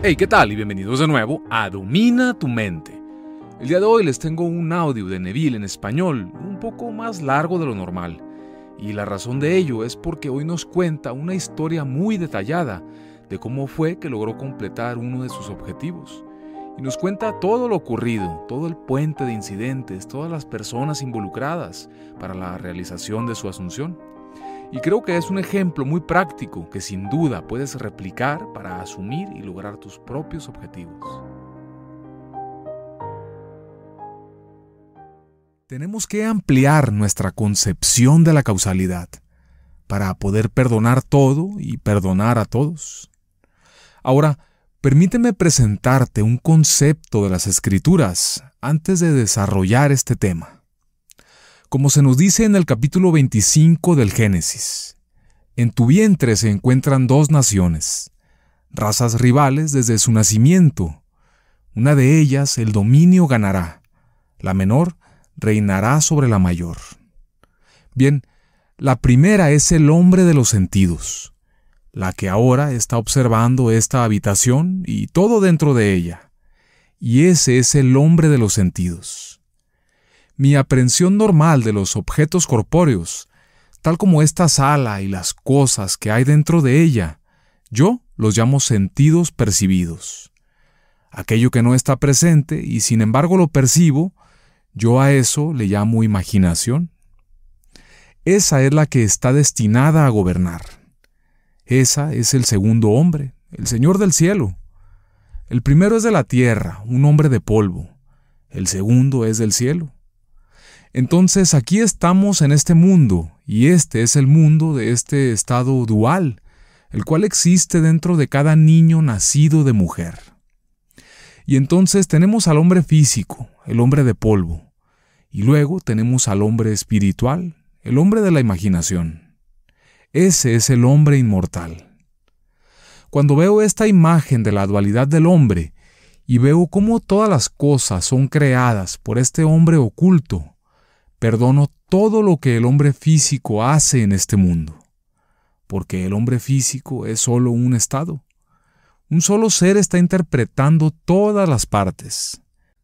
Hey, ¿qué tal? Y bienvenidos de nuevo a Domina tu Mente. El día de hoy les tengo un audio de Neville en español, un poco más largo de lo normal. Y la razón de ello es porque hoy nos cuenta una historia muy detallada de cómo fue que logró completar uno de sus objetivos. Y nos cuenta todo lo ocurrido, todo el puente de incidentes, todas las personas involucradas para la realización de su asunción. Y creo que es un ejemplo muy práctico que sin duda puedes replicar para asumir y lograr tus propios objetivos. Tenemos que ampliar nuestra concepción de la causalidad para poder perdonar todo y perdonar a todos. Ahora, permíteme presentarte un concepto de las Escrituras antes de desarrollar este tema. Como se nos dice en el capítulo 25 del Génesis, en tu vientre se encuentran dos naciones, razas rivales desde su nacimiento. Una de ellas el dominio ganará, la menor reinará sobre la mayor. Bien, la primera es el hombre de los sentidos, la que ahora está observando esta habitación y todo dentro de ella. Y ese es el hombre de los sentidos. Mi aprehensión normal de los objetos corpóreos, tal como esta sala y las cosas que hay dentro de ella, yo los llamo sentidos percibidos. Aquello que no está presente y sin embargo lo percibo, yo a eso le llamo imaginación. Esa es la que está destinada a gobernar. Esa es el segundo hombre, el Señor del cielo. El primero es de la tierra, un hombre de polvo. El segundo es del cielo. Entonces aquí estamos en este mundo, y este es el mundo de este estado dual, el cual existe dentro de cada niño nacido de mujer. Y entonces tenemos al hombre físico, el hombre de polvo, y luego tenemos al hombre espiritual, el hombre de la imaginación. Ese es el hombre inmortal. Cuando veo esta imagen de la dualidad del hombre, y veo cómo todas las cosas son creadas por este hombre oculto, perdono todo lo que el hombre físico hace en este mundo, porque el hombre físico es solo un estado. Un solo ser está interpretando todas las partes.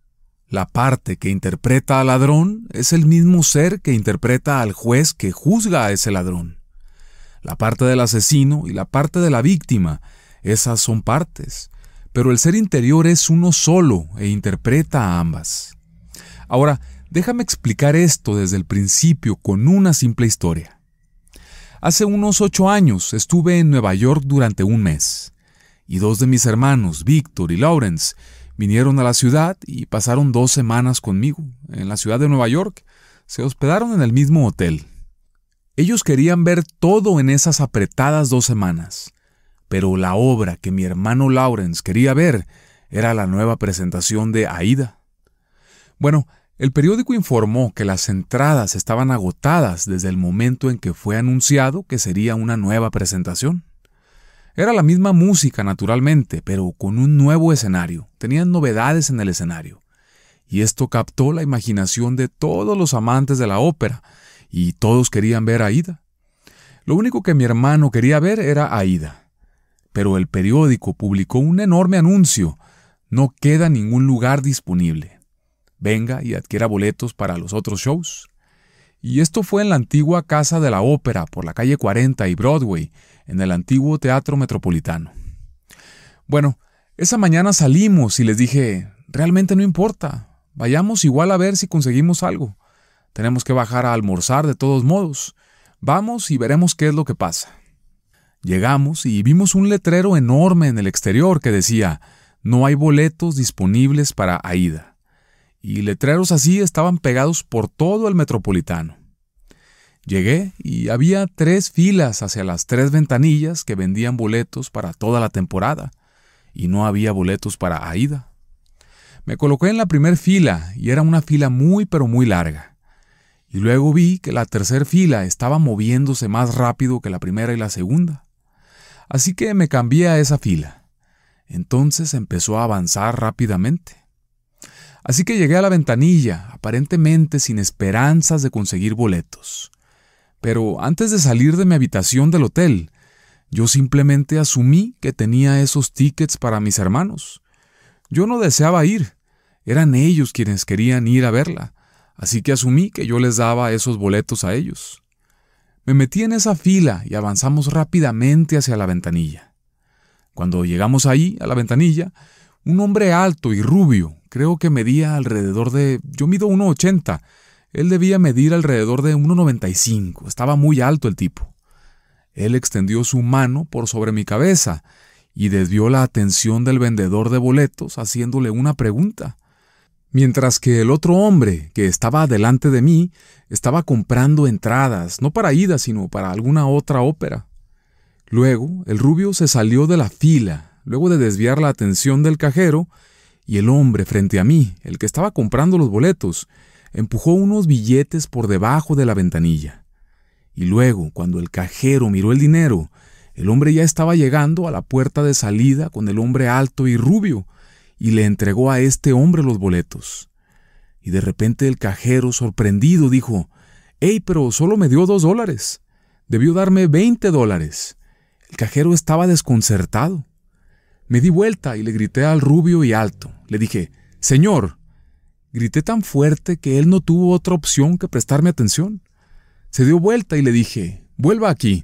La parte que interpreta al ladrón es el mismo ser que interpreta al juez que juzga a ese ladrón. La parte del asesino y la parte de la víctima, esas son partes, pero el ser interior es uno solo e interpreta a ambas. Ahora, déjame explicar esto desde el principio con una simple historia. Hace unos 8 años estuve en Nueva York durante un mes, y 2 de mis hermanos, Víctor y Lawrence, vinieron a la ciudad y pasaron 2 semanas conmigo, en la ciudad de Nueva York. Se hospedaron en el mismo hotel. Ellos querían ver todo en esas apretadas 2 semanas, pero la obra que mi hermano Lawrence quería ver era la nueva presentación de Aida. Bueno, el periódico informó que las entradas estaban agotadas desde el momento en que fue anunciado que sería una nueva presentación. Era la misma música, naturalmente, pero con un nuevo escenario. Tenían novedades en el escenario. Y esto captó la imaginación de todos los amantes de la ópera, y todos querían ver a Aida. Lo único que mi hermano quería ver era a Aida. Pero el periódico publicó un enorme anuncio. No queda ningún lugar disponible. Venga y adquiera boletos para los otros shows. Y esto fue en la antigua Casa de la Ópera, por la calle 40 y Broadway, en el antiguo Teatro Metropolitano. Bueno, esa mañana salimos y les dije, realmente no importa, vayamos igual a ver si conseguimos algo. Tenemos que bajar a almorzar de todos modos. Vamos y veremos qué es lo que pasa. Llegamos y vimos un letrero enorme en el exterior que decía, no hay boletos disponibles para Aida. Y letreros así estaban pegados por todo el Metropolitano. Llegué y había 3 filas hacia las 3 ventanillas que vendían boletos para toda la temporada, y no había boletos para Aida. Me coloqué en la primera fila y era una fila muy pero muy larga. Y luego vi que la tercera fila estaba moviéndose más rápido que la primera y la segunda. Así que me cambié a esa fila. Entonces empezó a avanzar rápidamente. Así que llegué a la ventanilla, aparentemente sin esperanzas de conseguir boletos. Pero antes de salir de mi habitación del hotel, Yo simplemente asumí que tenía esos tickets para mis hermanos. Yo no deseaba ir, eran ellos quienes querían ir a verla, así que asumí que yo les daba esos boletos a ellos. Me metí en esa fila y avanzamos rápidamente hacia la ventanilla. Cuando llegamos ahí, a la ventanilla, un hombre alto y rubio, creo que medía alrededor de... Yo mido 1,80, él debía medir alrededor de 1,95, estaba muy alto el tipo. Él extendió su mano por sobre mi cabeza y desvió la atención del vendedor de boletos haciéndole una pregunta, mientras que el otro hombre, que estaba delante de mí, estaba comprando entradas, no para ida, sino para alguna otra ópera. Luego, el rubio se salió de la fila, luego de desviar la atención del cajero, y el hombre frente a mí, el que estaba comprando los boletos, empujó unos billetes por debajo de la ventanilla. Y luego, cuando el cajero miró el dinero, el hombre ya estaba llegando a la puerta de salida con el hombre alto y rubio, y le entregó a este hombre los boletos. Y de repente el cajero, sorprendido, dijo: «¡Ey, pero solo me dio $2! Debió darme $20». El cajero estaba desconcertado. Me di vuelta y le grité al rubio y alto. Le dije: «Señor». Grité tan fuerte que él no tuvo otra opción que prestarme atención. Se dio vuelta y le dije: «Vuelva aquí».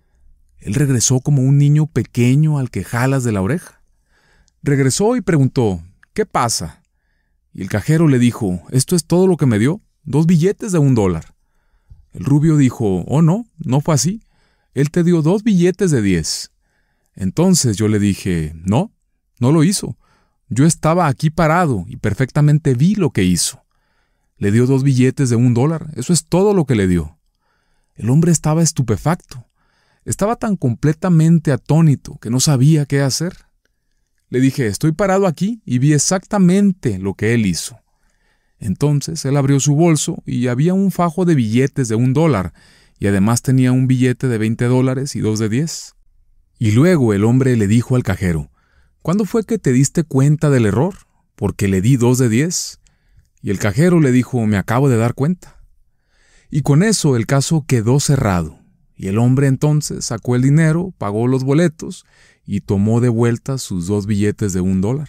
Él regresó como un niño pequeño al que jalas de la oreja. Regresó y preguntó: «¿Qué pasa?». Y el cajero le dijo: «Esto es todo lo que me dio, 2 billetes de $1». El rubio dijo: «Oh, no fue así. Él te dio 2 billetes de 10». Entonces yo le dije: «No lo hizo. Yo estaba aquí parado y perfectamente vi lo que hizo. Le dio 2 billetes de $1, eso es todo lo que le dio». El hombre estaba estupefacto. Estaba tan completamente atónito que no sabía qué hacer. Le dije: «Estoy parado aquí y vi exactamente lo que él hizo». Entonces él abrió su bolso y había un fajo de billetes de $1 y además tenía un billete de $20 y 2 de 10. Y luego el hombre le dijo al cajero: «¿Cuándo fue que te diste cuenta del error? Porque le di 2 de 10. Y el cajero le dijo: «Me acabo de dar cuenta». Y con eso el caso quedó cerrado, y el hombre entonces sacó el dinero, pagó los boletos y tomó de vuelta sus 2 billetes de $1.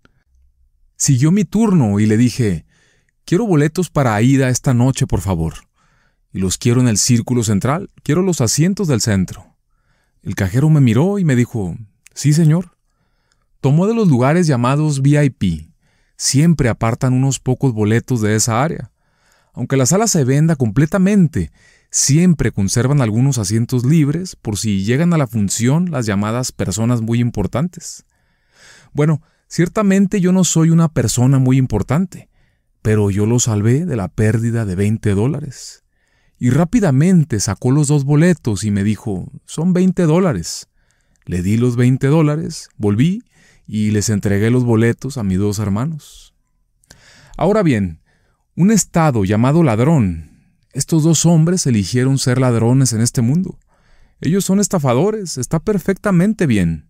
Siguió mi turno y le dije: «Quiero boletos para ida esta noche, por favor. Y los quiero en el círculo central, quiero los asientos del centro». El cajero me miró y me dijo: «Sí, señor». Tomó de los lugares llamados VIP. Siempre apartan unos pocos boletos de esa área. Aunque la sala se venda completamente, siempre conservan algunos asientos libres por si llegan a la función las llamadas personas muy importantes. Bueno, ciertamente yo no soy una persona muy importante, pero yo lo salvé de la pérdida de $20. Y rápidamente sacó los 2 boletos y me dijo: «Son $20». Le di los $20, volví y les entregué los boletos a mis 2 hermanos. Ahora bien, un estado llamado ladrón. Estos 2 hombres eligieron ser ladrones en este mundo. Ellos son estafadores, está perfectamente bien.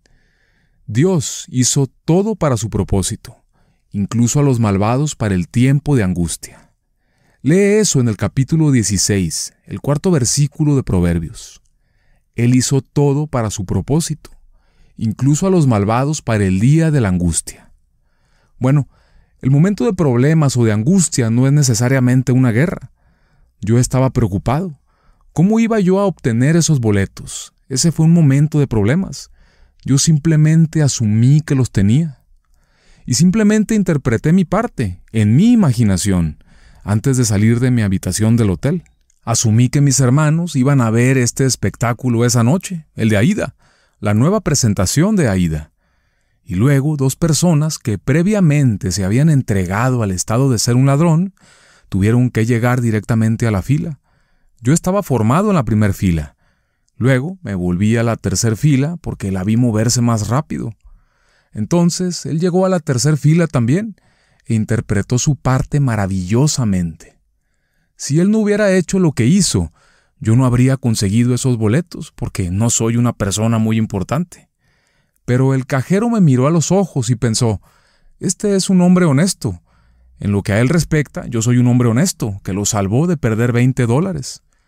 Dios hizo todo para su propósito, incluso a los malvados para el tiempo de angustia. Lee eso en el capítulo 16, el 4º versículo de Proverbios. Él hizo todo para su propósito, incluso a los malvados para el día de la angustia. Bueno, el momento de problemas o de angustia no es necesariamente una guerra. Yo estaba preocupado. ¿Cómo iba yo a obtener esos boletos? Ese fue un momento de problemas. Yo simplemente asumí que los tenía. Y simplemente interpreté mi parte, en mi imaginación, antes de salir de mi habitación del hotel. Asumí que mis hermanos iban a ver este espectáculo esa noche, el de Aida, la nueva presentación de Aida. Y luego 2 personas que previamente se habían entregado al estado de ser un ladrón, tuvieron que llegar directamente a la fila. Yo estaba formado en la primera fila. Luego me volví a la tercera fila porque la vi moverse más rápido. Entonces él llegó a la tercera fila también e interpretó su parte maravillosamente. Si él no hubiera hecho lo que hizo, yo no habría conseguido esos boletos porque no soy una persona muy importante. Pero el cajero me miró a los ojos y pensó: «Este es un hombre honesto. En lo que a él respecta, yo soy un hombre honesto que lo salvó de perder $20».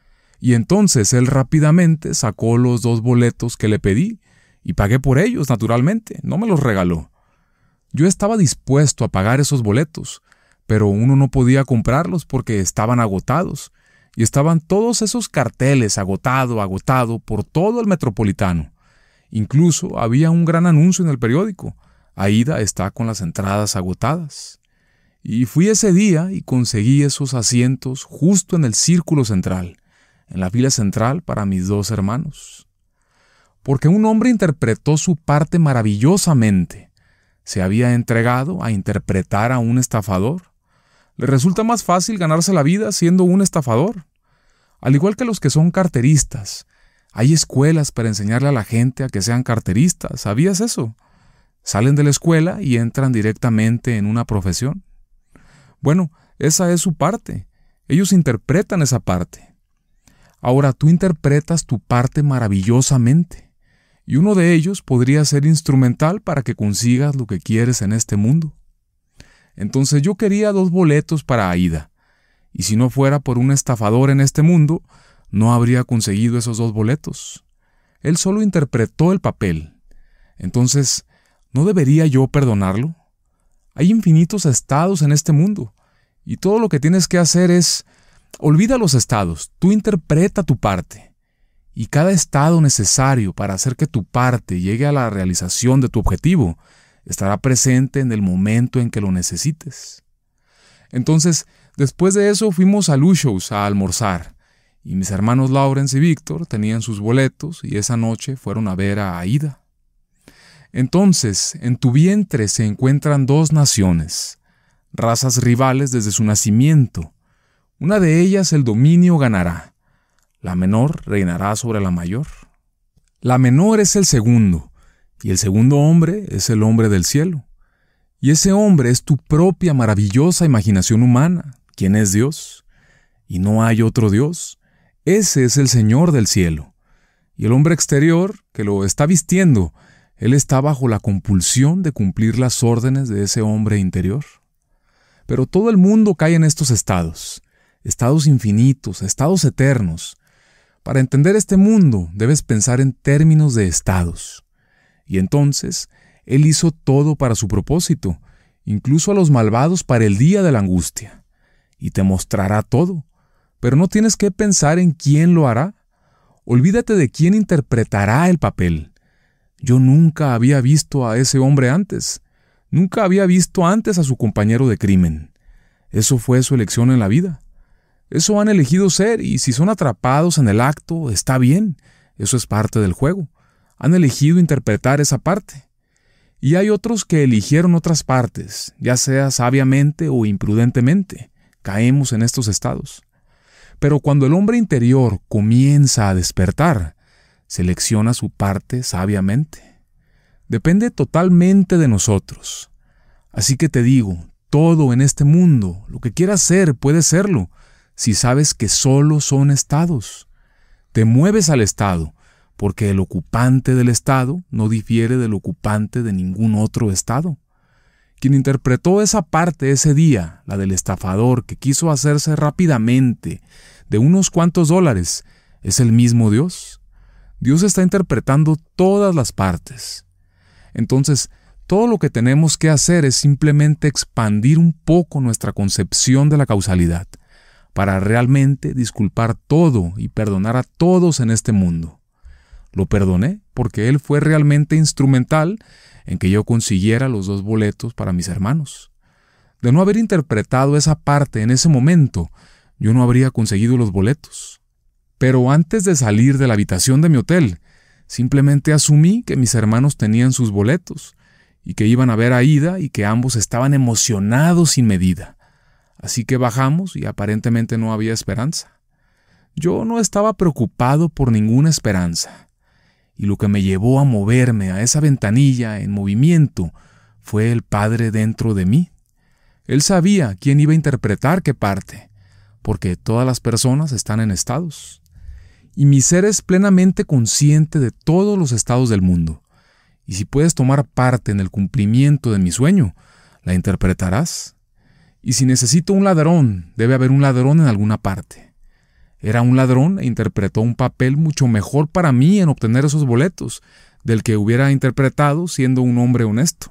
Y entonces él rápidamente sacó los 2 boletos que le pedí y pagué por ellos, naturalmente, no me los regaló. Yo estaba dispuesto a pagar esos boletos, pero uno no podía comprarlos porque estaban agotados, y estaban todos esos carteles agotado, agotado por todo el Metropolitano. Incluso había un gran anuncio en el periódico: Aida está con las entradas agotadas. Y fui ese día y conseguí esos asientos justo en el círculo central, en la fila central para mis 2 hermanos. Porque un hombre interpretó su parte maravillosamente. Se había entregado a interpretar a un estafador. Le resulta más fácil ganarse la vida siendo un estafador. Al igual que los que son carteristas, hay escuelas para enseñarle a la gente a que sean carteristas. ¿Sabías eso? Salen de la escuela y entran directamente en una profesión. Bueno, esa es su parte. Ellos interpretan esa parte. Ahora tú interpretas tu parte maravillosamente, y uno de ellos podría ser instrumental para que consigas lo que quieres en este mundo. Entonces yo quería 2 boletos para Aida, y si no fuera por un estafador en este mundo, no habría conseguido esos 2 boletos. Él solo interpretó el papel. Entonces, ¿no debería yo perdonarlo? Hay infinitos estados en este mundo, y todo lo que tienes que hacer es: olvida los estados, tú interpreta tu parte. Y cada estado necesario para hacer que tu parte llegue a la realización de tu objetivo estará presente en el momento en que lo necesites. Entonces, después de eso fuimos a Lucius a almorzar, y mis hermanos Lawrence y Víctor tenían sus boletos y esa noche fueron a ver a Aida. Entonces, en tu vientre se encuentran 2 naciones, razas rivales desde su nacimiento. Una de ellas el dominio ganará. La menor reinará sobre la mayor. La menor es el segundo, y el segundo hombre es el hombre del cielo. Y ese hombre es tu propia maravillosa imaginación humana, quien es Dios. Y no hay otro Dios. Ese es el Señor del cielo. Y el hombre exterior, que lo está vistiendo, él está bajo la compulsión de cumplir las órdenes de ese hombre interior. Pero todo el mundo cae en estos estados infinitos, estados eternos. Para entender este mundo, debes pensar en términos de estados. Y entonces, Él hizo todo para su propósito, incluso a los malvados para el día de la angustia. Y te mostrará todo, pero no tienes que pensar en quién lo hará. Olvídate de quién interpretará el papel. Yo nunca había visto a ese hombre antes. Nunca había visto antes a su compañero de crimen. Eso fue su elección en la vida. Eso han elegido ser, y si son atrapados en el acto, está bien. Eso es parte del juego. Han elegido interpretar esa parte. Y hay otros que eligieron otras partes, ya sea sabiamente o imprudentemente. Caemos en estos estados. Pero cuando el hombre interior comienza a despertar, selecciona su parte sabiamente. Depende totalmente de nosotros. Así que te digo, todo en este mundo, lo que quieras ser, puede serlo, si sabes que solo son estados. Te mueves al estado, porque el ocupante del estado no difiere del ocupante de ningún otro estado. Quien interpretó esa parte ese día, la del estafador que quiso hacerse rápidamente de unos cuantos dólares, es el mismo Dios. Dios está interpretando todas las partes. Entonces, todo lo que tenemos que hacer es simplemente expandir un poco nuestra concepción de la causalidad, para realmente disculpar todo y perdonar a todos en este mundo. Lo perdoné porque Él fue realmente instrumental en que yo consiguiera los 2 boletos para mis hermanos. De no haber interpretado esa parte en ese momento, yo no habría conseguido los boletos. Pero antes de salir de la habitación de mi hotel, simplemente asumí que mis hermanos tenían sus boletos y que iban a ver a Aida y que ambos estaban emocionados sin medida. Así que bajamos y aparentemente no había esperanza. Yo no estaba preocupado por ninguna esperanza. Y lo que me llevó a moverme a esa ventanilla en movimiento fue el Padre dentro de mí. Él sabía quién iba a interpretar qué parte, porque todas las personas están en estados. Y mi ser es plenamente consciente de todos los estados del mundo. Y si puedes tomar parte en el cumplimiento de mi sueño, la interpretarás. Y si necesito un ladrón, debe haber un ladrón en alguna parte. Era un ladrón e interpretó un papel mucho mejor para mí en obtener esos boletos, del que hubiera interpretado siendo un hombre honesto.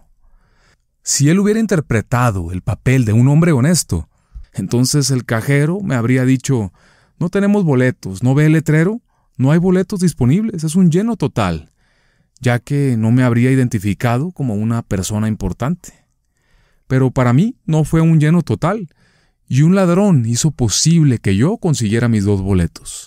Si él hubiera interpretado el papel de un hombre honesto, entonces el cajero me habría dicho: no tenemos boletos, ¿no ve el letrero? No hay boletos disponibles, es un lleno total, ya que no me habría identificado como una persona importante. Pero para mí no fue un lleno total, y un ladrón hizo posible que yo consiguiera mis 2 boletos.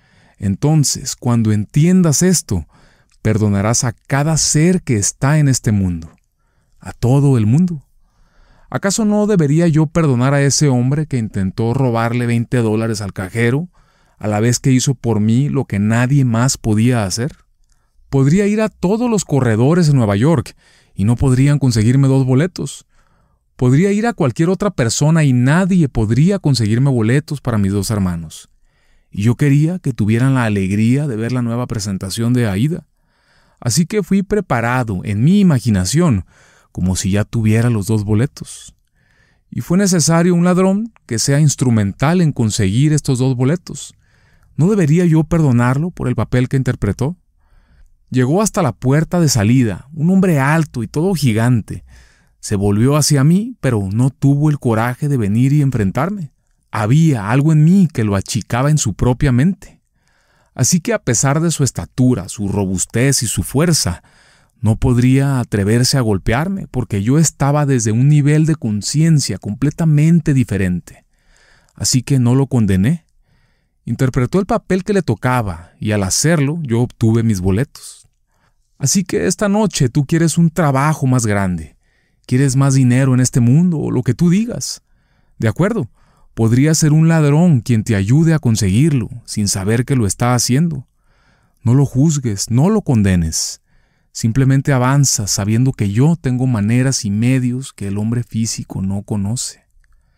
Entonces, cuando entiendas esto, perdonarás a cada ser que está en este mundo, a todo el mundo. ¿Acaso no debería yo perdonar a ese hombre que intentó robarle $20 al cajero, a la vez que hizo por mí lo que nadie más podía hacer? Podría ir a todos los corredores en Nueva York y no podrían conseguirme 2 boletos. Podría ir a cualquier otra persona y nadie podría conseguirme boletos para mis 2 hermanos. Y yo quería que tuvieran la alegría de ver la nueva presentación de Aida. Así que fui preparado en mi imaginación, como si ya tuviera los 2 boletos. Y fue necesario un ladrón que sea instrumental en conseguir estos 2 boletos. ¿No debería yo perdonarlo por el papel que interpretó? Llegó hasta la puerta de salida, un hombre alto y todo gigante. Se volvió hacia mí, pero no tuvo el coraje de venir y enfrentarme. Había algo en mí que lo achicaba en su propia mente. Así que a pesar de su estatura, su robustez y su fuerza, no podría atreverse a golpearme porque yo estaba desde un nivel de conciencia completamente diferente. Así que no lo condené. Interpretó el papel que le tocaba y al hacerlo yo obtuve mis boletos. Así que esta noche tú quieres un trabajo más grande. ¿Quieres más dinero en este mundo o lo que tú digas? De acuerdo, podría ser un ladrón quien te ayude a conseguirlo sin saber que lo está haciendo. No lo juzgues, no lo condenes. Simplemente avanza sabiendo que yo tengo maneras y medios que el hombre físico no conoce.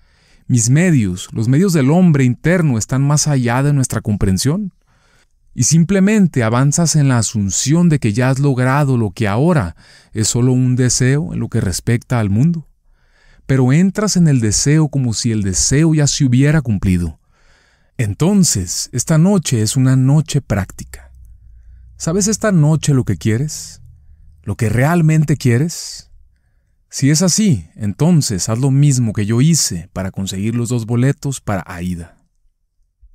Mis medios, los medios del hombre interno, están más allá de nuestra comprensión. Y simplemente avanzas en la asunción de que ya has logrado lo que ahora es solo un deseo en lo que respecta al mundo. Pero entras en el deseo como si el deseo ya se hubiera cumplido. Entonces, esta noche es una noche práctica. ¿Sabes esta noche lo que quieres? ¿Lo que realmente quieres? Si es así, entonces haz lo mismo que yo hice para conseguir los 2 boletos para Aida.